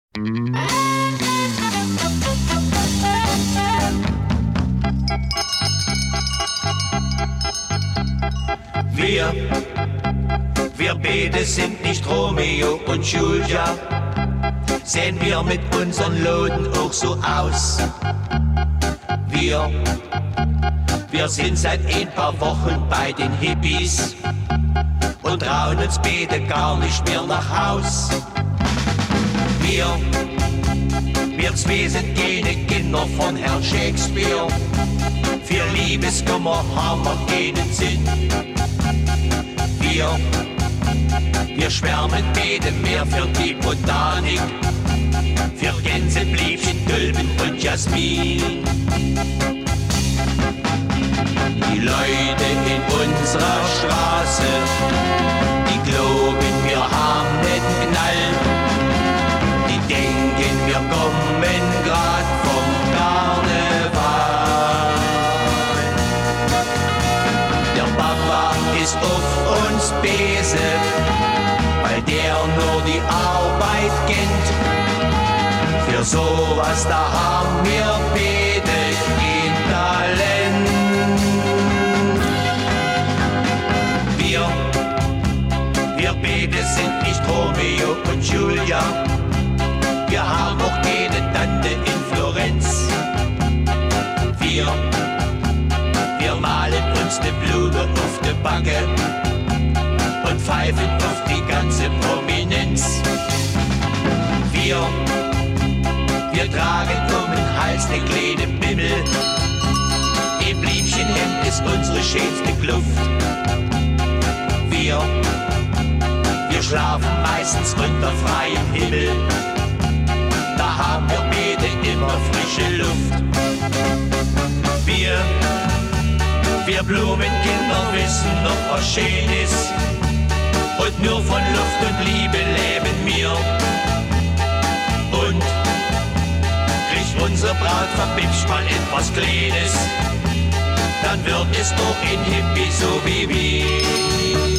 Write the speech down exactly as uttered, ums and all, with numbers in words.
Wir, wir beide sind nicht Romeo und Julia, sehen wir mit unseren Loden auch so aus. Wir, wir sind seit ein paar Wochen bei den Hippies und trauen uns beide gar nicht mehr nach Haus. Wir, wir zwei sind keine Kinder von Herrn Shakespeare, für Liebeskummer haben wir keinen Sinn. Wir, wir schwärmen beide mehr für die Botanik, für Gänseblümchen, Tulpen und Jasmin. Die Leute in unserer Straße, die glauben, wir haben den Knall. Die denken, wir kommen grad vom Karneval. Der Papa ist auf uns böse, weil der nur die Arbeit kennt. Für sowas, da haben wir beide kein Talent. Wir, wir beide sind nicht Romeo und Julia, wir haben auch keine Tante in Florenz. Wir, wir malen uns ne Blume auf de Backe und pfeifen auf die ganze Prominenz. Wir, wir tragen um den Hals den kleinen Bimmel, ein Blümchenhemd ist unsere schönste Kluft. Wir, wir schlafen meistens unter freiem Himmel, da haben wir beide immer frische Luft. Wir, wir Blumenkinder wissen noch was schön ist, und nur von Luft und Liebe leben wir. Und kriegt unsere Braut verbipscht mal etwas Kleines, dann wird es doch ein Hippie so wie wir.